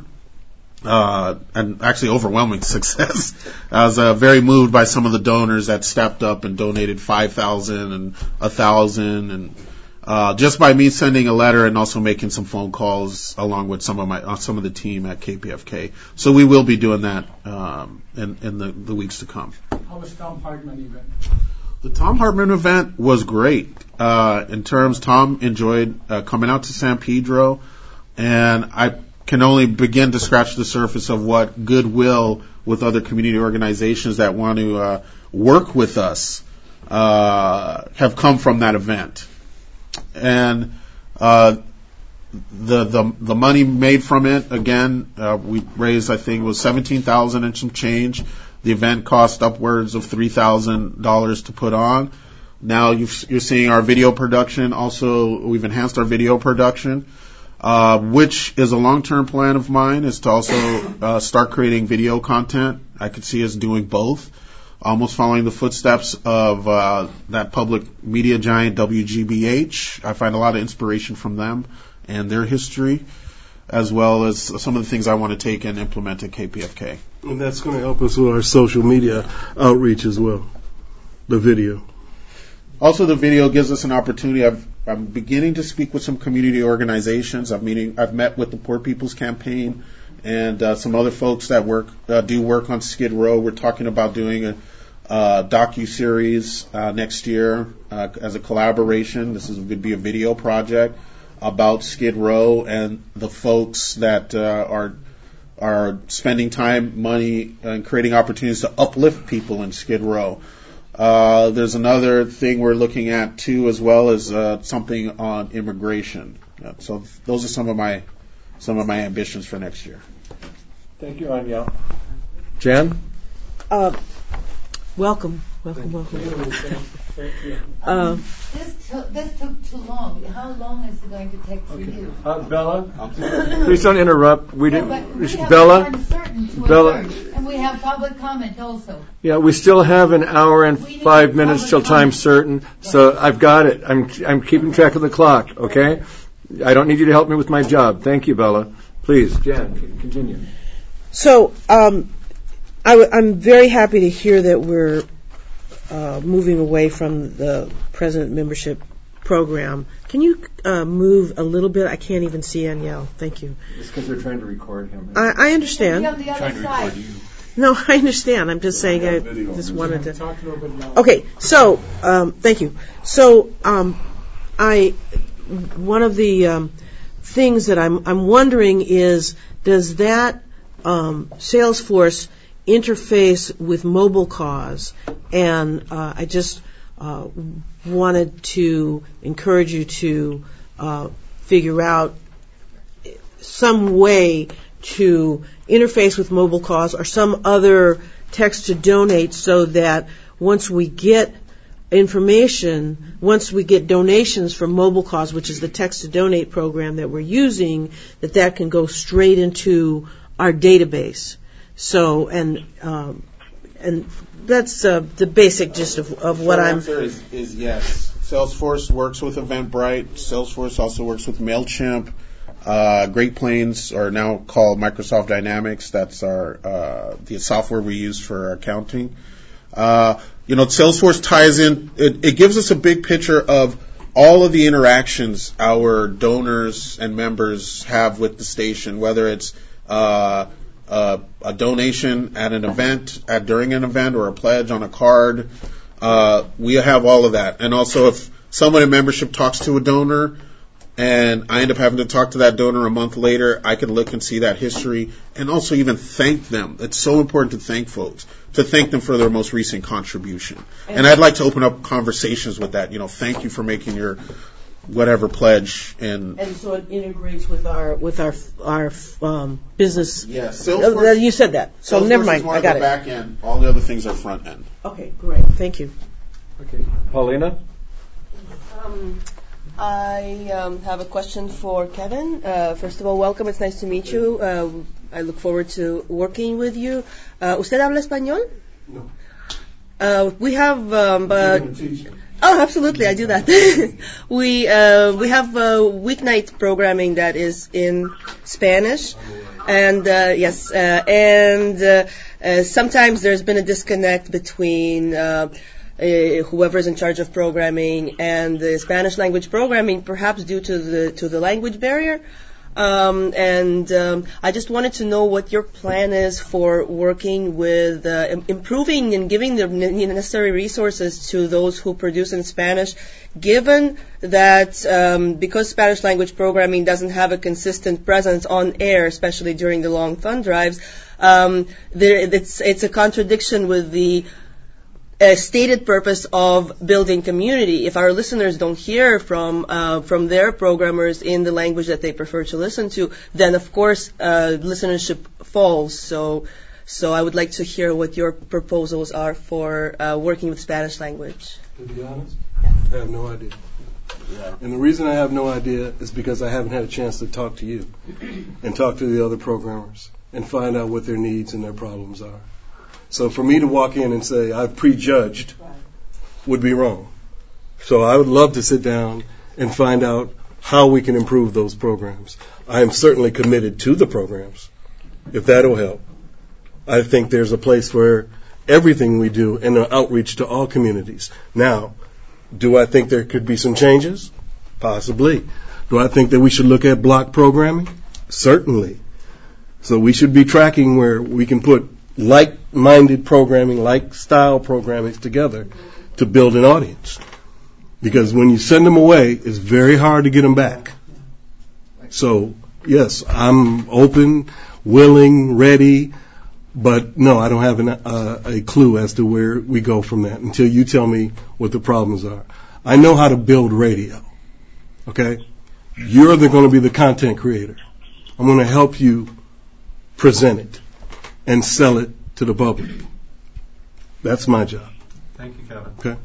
uh, and actually overwhelming success. I was uh, very moved by some of the donors that stepped up and donated five thousand and a thousand, and uh, just by me sending a letter and also making some phone calls along with some of my uh, some of the team at K P F K. So we will be doing that um, in, in the, the weeks to come. How was Tom Hartman event? The Tom Hartman event was great. Uh, in terms, Tom enjoyed uh, coming out to San Pedro, and I can only begin to scratch the surface of what goodwill with other community organizations that want to uh, work with us uh, have come from that event. And uh, the the the money made from it, again, uh, we raised, I think it was seventeen thousand dollars and some change. The event cost upwards of three thousand dollars to put on. Now you've, you're seeing our video production. Also, we've enhanced our video production. uh, which is a long-term plan of mine, is to also uh, start creating video content. I could see us doing both, almost following the footsteps of uh, that public media giant W G B H. I find a lot of inspiration from them and their history, as well as some of the things I want to take and implement at K P F K. And that's going to help us with our social media outreach as well, the video. Also, the video gives us an opportunity. I've, I'm beginning to speak with some community organizations. I've, meeting, I've met with the Poor People's Campaign and uh, some other folks that work uh, do work on Skid Row. We're talking about doing a uh, docu-series uh, next year uh, as a collaboration. This is would be a video project about Skid Row and the folks that uh, are are spending time, money, and creating opportunities to uplift people in Skid Row. Uh, there's another thing we're looking at too, as well as uh, something on immigration. Uh, so those are some of my some of my ambitions for next year. Thank you, Anya. Jan? Uh, welcome, welcome, welcome. Thank you. Uh, This took, this took too long. How long is it going to take for you? Uh, Bella, please don't interrupt. We No, didn't. but we have Bella, time certain to Bella. adjourn, and we have public comment also. Yeah, we still have an hour and We need five minutes public till time comment. certain. So I've got it. I'm I'm keeping track of the clock. Okay. I don't need you to help me with my job. Thank you, Bella. Please, Jan, c- continue. so um, I w- I'm very happy to hear that we're uh, moving away from the president membership program. Can you uh, move a little bit? I can't even see Aniel. Thank you. It's because they're trying to record him. I, I understand. Be on the other side. No, I understand. I'm just saying I just wanted to. Talk a little bit now. Okay, so um, thank you. So um, I one of the um, things that I'm I'm wondering is, does that um, Salesforce interface with MobileCause? And uh, I just uh, wanted to encourage you to uh, figure out some way to interface with MobileCause or some other text to donate, so that once we get information, once we get donations from MobileCause, which is the text to donate program that we're using, that that can go straight into our database. So, and um, and that's uh, the basic gist of, of what Short I'm. answer is, is yes. Salesforce works with Eventbrite. Salesforce also works with MailChimp. Uh, Great Plains are now called Microsoft Dynamics. That's our uh, the software we use for accounting. Uh, you know, Salesforce ties in. It, it gives us a big picture of all of the interactions our donors and members have with the station, whether it's uh, uh, a donation at an event, at during an event, or a pledge on a card. Uh, we have all of that. And also, if someone in membership talks to a donor, and I end up having to talk to that donor a month later, I can look and see that history and also even thank them. It's so important to thank folks, to thank them for their most recent contribution. And, and I'd like to open up conversations with that. You know, thank you for making your whatever pledge. And And so it integrates with our with our our um, business. Yes, Uh, Salesforce. you said that, so Salesforce never is mind. one I of got the it. back end. All the other things are front end. Okay, great. Thank you. Okay, Paulina. Um, I um, have a question for Kevin. Uh, first of all, welcome. It's nice to meet you. Uh, I look forward to working with you. Uh, ¿Usted habla español? No. Uh, we have. Um, uh, oh, absolutely, I do that. we uh, we have uh, weeknight programming that is in Spanish, and uh, yes, uh, and uh, uh, sometimes there's been a disconnect between. Uh, Uh, whoever's in charge of programming and the Spanish language programming, perhaps due to the to the language barrier. Um, and um, I just wanted to know what your plan is for working with uh, im- improving and giving the necessary resources to those who produce in Spanish, given that um, because Spanish language programming doesn't have a consistent presence on air, especially during the long fund drives, um, there, it's it's a contradiction with the a stated purpose of building community. If our listeners don't hear from uh, from their programmers in the language that they prefer to listen to, then of course uh, listenership falls. So, so I would like to hear what your proposals are for uh, working with Spanish language. To be honest, I have no idea. And the reason I have no idea is because I haven't had a chance to talk to you and talk to the other programmers and find out what their needs and their problems are. So for me to walk in and say I've prejudged would be wrong. So I would love to sit down and find out how we can improve those programs. I am certainly committed to the programs, if that will help. I think there's a place for everything we do and an outreach to all communities. Now, do I think there could be some changes? Possibly. Do I think that we should look at block programming? Certainly. So we should be tracking where we can put like-minded programming, like-style programming together to build an audience. Because when you send them away, it's very hard to get them back. So, yes, I'm open, willing, ready, but no, I don't have an, uh, a clue as to where we go from that until you tell me what the problems are. I know how to build radio, okay? You're going to be the content creator. I'm going to help you present it and sell it to the public. That's my job. Thank you, Kevin. Okay.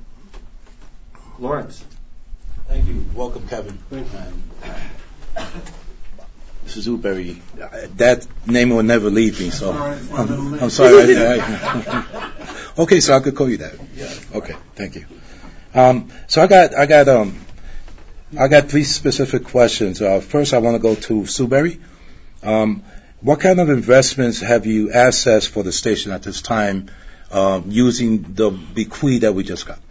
Lawrence. Thank you. Welcome, Kevin. Thank you. And this is Uberry. That name will never leave me, so I'm, I'm sorry. I, I, okay, so I could call you that. Okay, thank you. Um, so I got, I got, um, I got three specific questions. Uh, first, I want to go to Sueberry. Um, what kind of investments have you assessed for the station at this time, uh, using the bequeath that we just got?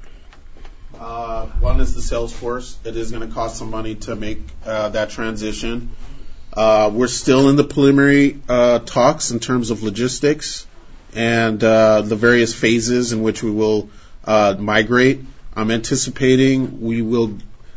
Uh, one is the Salesforce. It is going to cost some money to make uh, that transition. Uh, we're still in the preliminary uh, talks in terms of logistics and uh, the various phases in which we will uh, migrate. I'm anticipating we will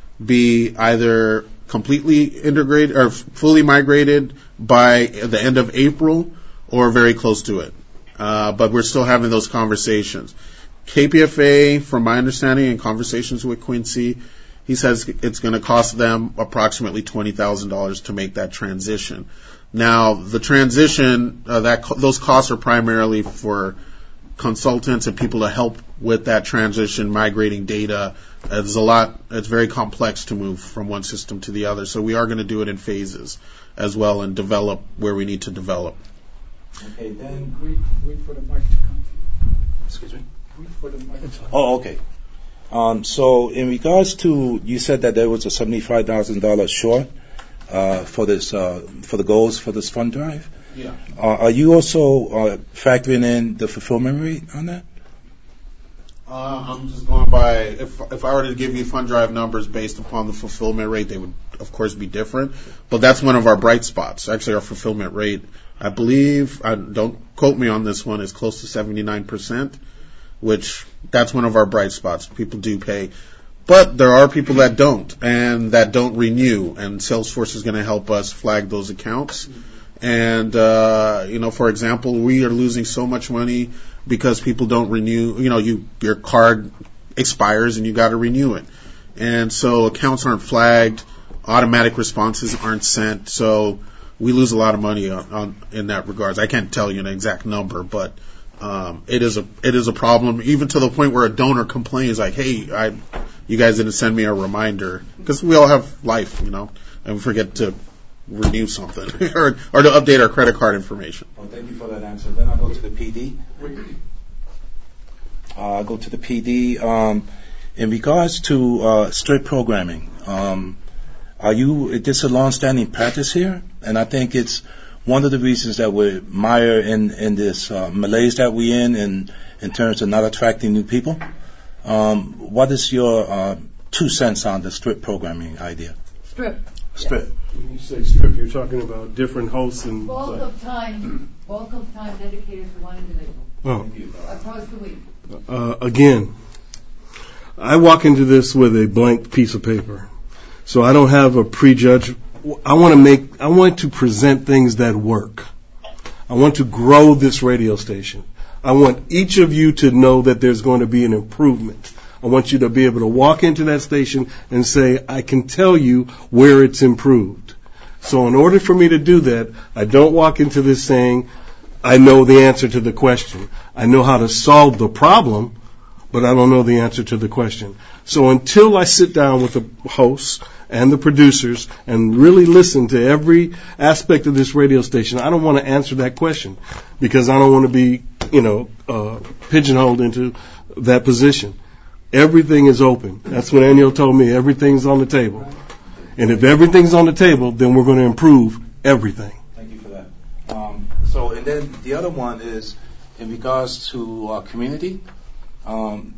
be either completely integrated or fully migrated by the end of April or very close to it. Uh, but we're still having those conversations. K P F A, from my understanding and conversations with Quincy, he says it's going to cost them approximately twenty thousand dollars to make that transition. Now, the transition, uh, that co- those costs are primarily for consultants and people to help with that transition, migrating data. Uh, there's a lot, it's very complex to move from one system to the other. So we are going to do it in phases as well and develop where we need to develop. Okay, then. Wait, wait for the mic to come. Excuse me? Wait for the mic. Oh, okay. Um, so in regards to, you said that there was a seventy-five thousand dollars short uh, for this uh, for the goals for this fund drive. Yeah. Uh, are you also uh, factoring in the fulfillment rate on that? Uh, I'm just going by, if if I were to give you fund drive numbers based upon the fulfillment rate, they would, of course, be different. But that's one of our bright spots. Actually, our fulfillment rate, I believe, I, don't quote me on this one, is close to seventy-nine percent, which that's one of our bright spots. People do pay. But there are people that don't, and that don't renew, and Salesforce is going to help us flag those accounts. And, uh, you know, for example, we are losing so much money because people don't renew. You know, you your card expires and you got to renew it. And so accounts aren't flagged, automatic responses aren't sent, so we lose a lot of money on, on in that regards. I can't tell you an exact number, but um, it is a it is a problem, even to the point where a donor complains like, "Hey, I, you guys didn't send me a reminder," because we all have life, you know, and we forget to renew something or or to update our credit card information. Well, thank you for that answer. Then I'll go to the P D. Uh, I'll go to the P D. Um, in regards to uh, strip programming, um, are you? This is a long-standing practice here, and I think it's one of the reasons that we admire in in this uh, malaise that we're in, in in terms of not attracting new people. Um, what is your uh, two cents on the strip programming idea? Strip. Strip. When you say strip, you're talking about different hosts and. Bulk like, of time, bulk of time dedicated to one individual. Oh. Across the week. Uh, again, I walk into this with a blank piece of paper, so I don't have a prejudge. I want to make, I want to present things that work. I want to grow this radio station. I want each of you to know that there's going to be an improvement. I want you to be able to walk into that station and say, I can tell you where it's improved. So in order for me to do that, I don't walk into this saying, I know the answer to the question. I know how to solve the problem, but I don't know the answer to the question. So until I sit down with the hosts and the producers and really listen to every aspect of this radio station, I don't want to answer that question because I don't want to be, you know, uh, pigeonholed into that position. Everything is open. That's what Aniel told me. Everything's on the table. And if everything's on the table, then we're going to improve everything. Thank you for that. Um, so, and then the other one is in regards to uh, community. Um,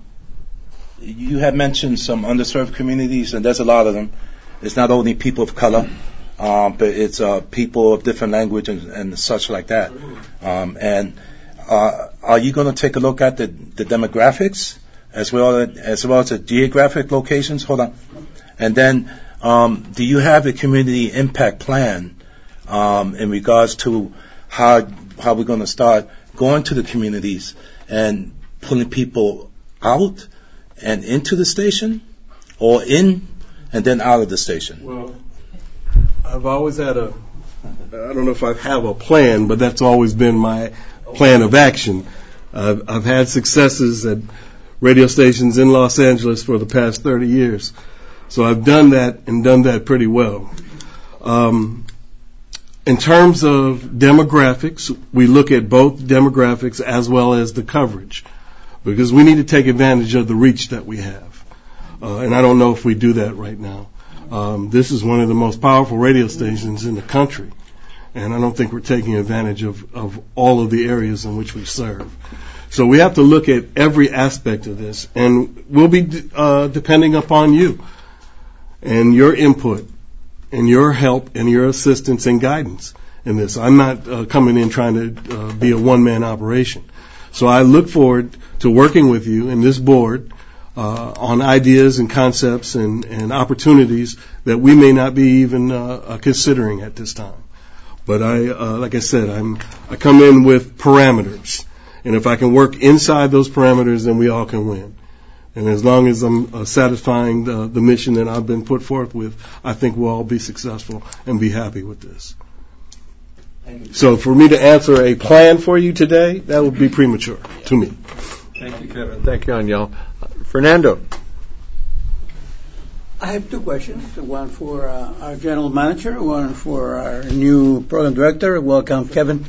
you had mentioned some underserved communities, and there's a lot of them. It's not only people of color, um, but it's uh, people of different language and, and such like that. Um, and uh, are you going to take a look at the, the demographics as well as well as the geographic locations? Hold on. And then, um, do you have a community impact plan um, in regards to how how we're going to start going to the communities and pulling people out and into the station, or in and then out of the station? Well, I've always had a, I don't know if I have a plan, but that's always been my plan of action. I've, I've had successes at radio stations in Los Angeles for the past thirty years. So I've done that and done that pretty well. Um, in terms of demographics, we look at both demographics as well as the coverage, because we need to take advantage of the reach that we have. Uh, and I don't know if we do that right now. Um, this is one of the most powerful radio stations in the country, and I don't think we're taking advantage of, of all of the areas in which we serve. So we have to look at every aspect of this, and we'll be uh, depending upon you and your input and your help and your assistance and guidance in this. I'm not uh, coming in trying to uh, be a one-man operation. So I look forward to working with you and this board uh, on ideas and concepts and, and opportunities that we may not be even uh, considering at this time. But I, uh, like I said, I'm, I come in with parameters. And if I can work inside those parameters, then we all can win. And as long as I'm uh, satisfying the, the mission that I've been put forth with, I think we'll all be successful and be happy with this. So for me to answer a plan for you today, that would be premature to me. Thank you, Kevin. Thank you, Aniel. Uh, Fernando. I have two questions, one for uh, our general manager, one for our new program director. Welcome, Kevin.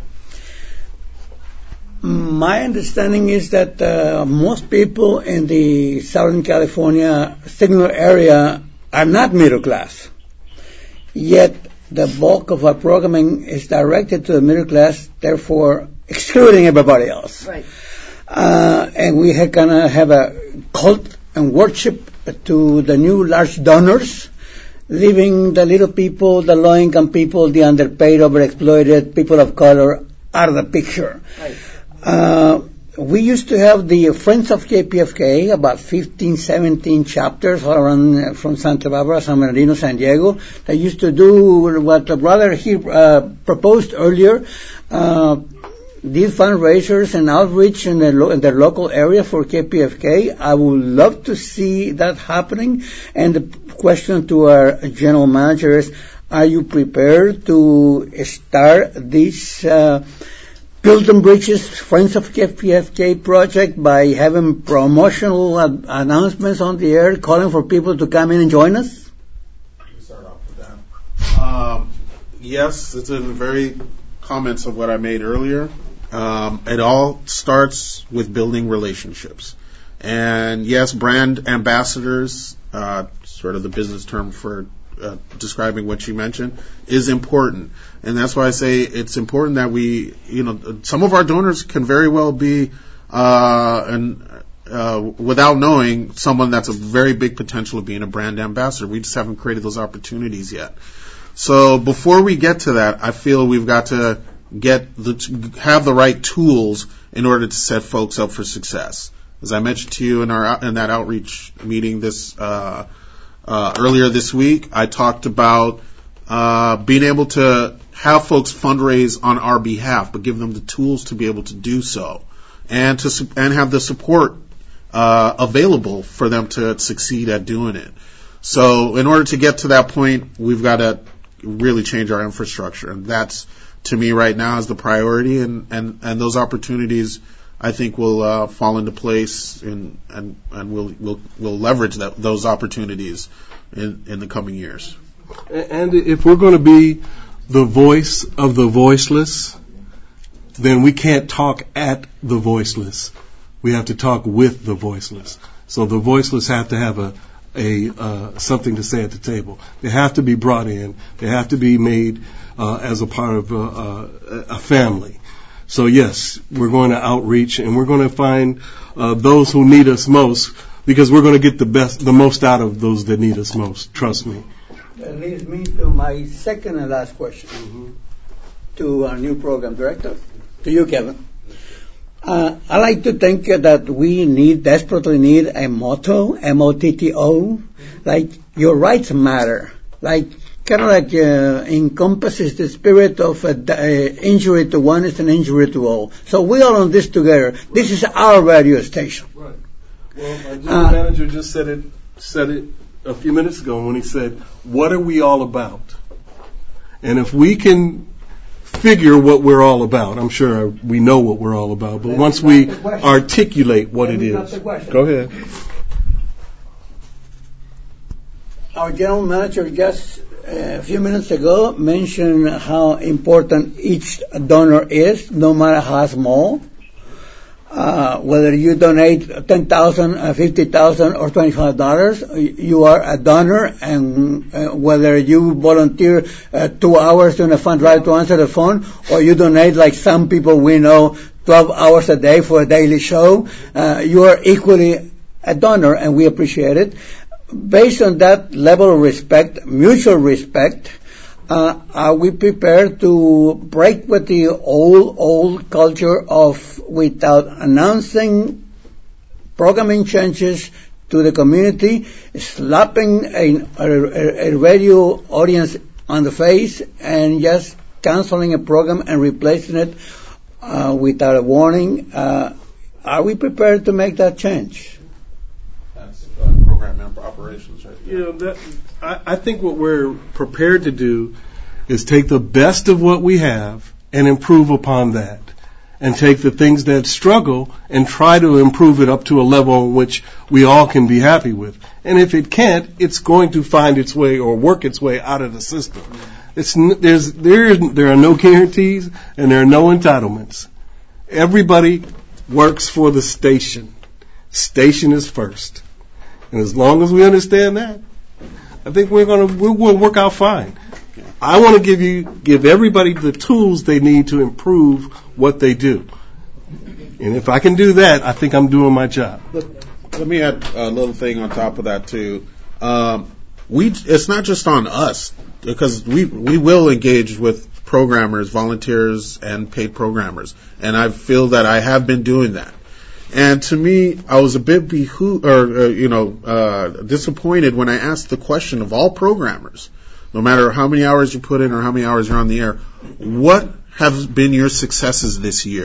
My understanding is that uh, most people in the Southern California signal area are not middle class, yet the bulk of our programming is directed to the middle class, therefore excluding everybody else. Right. Uh, and we have kind of have a cult and worship to the new large donors, leaving the little people, the low-income people, the underpaid, overexploited, people of color out of the picture. Right. Uh, we used to have the Friends of K P F K, about fifteen, seventeen chapters all around uh, from Santa Barbara, San Bernardino, San Diego. They used to do what the brother here uh, proposed earlier, uh, did fundraisers and outreach in, the lo- in their local area for K P F K. I would love to see that happening. And the question to our general manager is, are you prepared to start this uh, Build and Bridges Friends of K P F K project by having promotional ad- announcements on the air, calling for people to come in and join us? Start off with that. Um, yes, it's in the very comments of what I made earlier. Um, it all starts with building relationships. And yes, brand ambassadors, uh, sort of the business term for uh, describing what you mentioned, is important. And that's why I say it's important that we, you know, some of our donors can very well be, uh, and, uh, without knowing, someone that's a very big potential of being a brand ambassador. We just haven't created those opportunities yet. So before we get to that, I feel we've got to get the, have the right tools in order to set folks up for success. As I mentioned to you in our, in that outreach meeting this, uh, uh, earlier this week, I talked about, uh, being able to have folks fundraise on our behalf, but give them the tools to be able to do so, and to and have the support uh, available for them to succeed at doing it. So, in order to get to that point, we've got to really change our infrastructure, and that's, to me, right now, is the priority. And and and those opportunities, I think will uh, fall into place, and and, and we'll we'll we'll leverage that, those opportunities in, in the coming years. And if we're going to be the voice of the voiceless, then we can't talk at the voiceless. We have to talk with the voiceless. So the voiceless have to have a a uh, something to say at the table. They have to be brought in. They have to be made uh, as a part of uh, uh, a family. So yes, we're going to outreach, and we're going to find uh, those who need us most, because we're going to get the best, the most out of those that need us most. Trust me. That leads me to my second and last question mm-hmm. to our new program director, to you, Kevin. Uh, I like to think that we need, desperately need a motto, M O T T O, like your rights matter, like kind of like uh, encompasses the spirit of uh, uh, injury to one is an injury to all. So we are on this together. This is our radio station. Right. Well, my general uh, manager just said it, said it a few minutes ago when he said, "What are we all about?" And if we can figure what we're all about, I'm sure we know what we're all about, but once we articulate what it is. Go ahead. Our general manager just uh, a few minutes ago mentioned how important each donor is, no matter how small. Uh, whether you donate ten thousand dollars, fifty thousand dollars, or twenty-five dollars, you are a donor, and uh, whether you volunteer uh, two hours in a fund drive to answer the phone, or you donate, like some people we know, twelve hours a day for a daily show, uh, you are equally a donor, and we appreciate it. Based on that level of respect, mutual respect, Uh, are we prepared to break with the old, old culture of, without announcing programming changes to the community, slapping a, a, a radio audience on the face and just canceling a program and replacing it uh, without a warning? Uh, are we prepared to make that change? That's uh, program operations, right? You know, that, I, I think what we're prepared to do is take the best of what we have and improve upon that, and take the things that struggle and try to improve it up to a level in which we all can be happy with. And if it can't, it's going to find its way or work its way out of the system. It's, there's, there, there are no guarantees and there are no entitlements. Everybody works for the station. Station is first. And as long as we understand that, I think we're going to we're going to work out fine. I want to give you give everybody the tools they need to improve what they do. And if I can do that, I think I'm doing my job. Let me add a little thing on top of that too. Um, we it's not just on us, because we we will engage with programmers, volunteers, and paid programmers, and I feel that I have been doing that. And to me, I was a bit behoo- or uh, you know uh, disappointed when I asked the question of all programmers, no matter how many hours you put in or how many hours you're on the air, what have been your successes this year?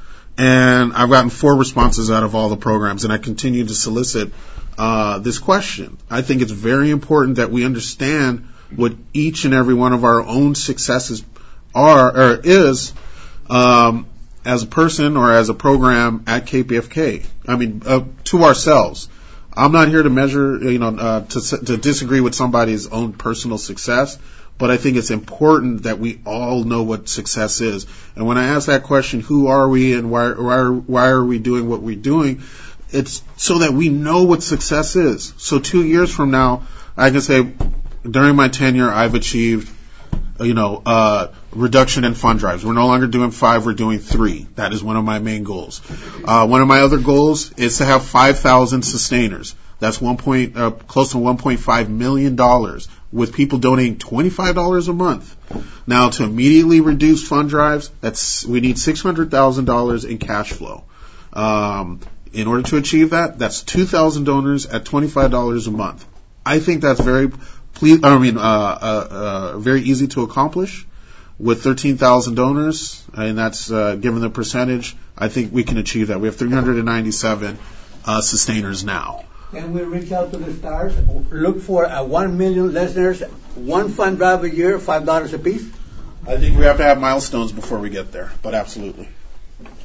And I've gotten four responses out of all the programs, and I continue to solicit uh, this question. I think it's very important that we understand what each and every one of our own successes are or is. Um, as a person or as a program at K P F K. I mean, uh, to ourselves. I'm not here to measure, you know, uh, to, to disagree with somebody's own personal success, but I think it's important that we all know what success is. And when I ask that question, who are we and why, why, why are we doing what we're doing, it's so that we know what success is. So two years from now, I can say, during my tenure, I've achieved, you know, uh, reduction in fund drives. We're no longer doing five, we're doing three. That is one of my main goals. Uh, one of my other goals is to have five thousand sustainers. That's one point, uh, close to one point five million dollars, with people donating twenty-five dollars a month. Now, to immediately reduce fund drives, that's, we need six hundred thousand dollars in cash flow. Um, in order to achieve that, that's two thousand donors at twenty-five dollars a month. I think that's very, Please, I mean, uh, uh, uh, very easy to accomplish with thirteen thousand donors, and that's uh, given the percentage. I think we can achieve that. We have three hundred ninety-seven uh, sustainers now. Can we reach out to the stars? Look for a one million listeners, one fund drive a year, five dollars a piece. I think we have to have milestones before we get there, but absolutely.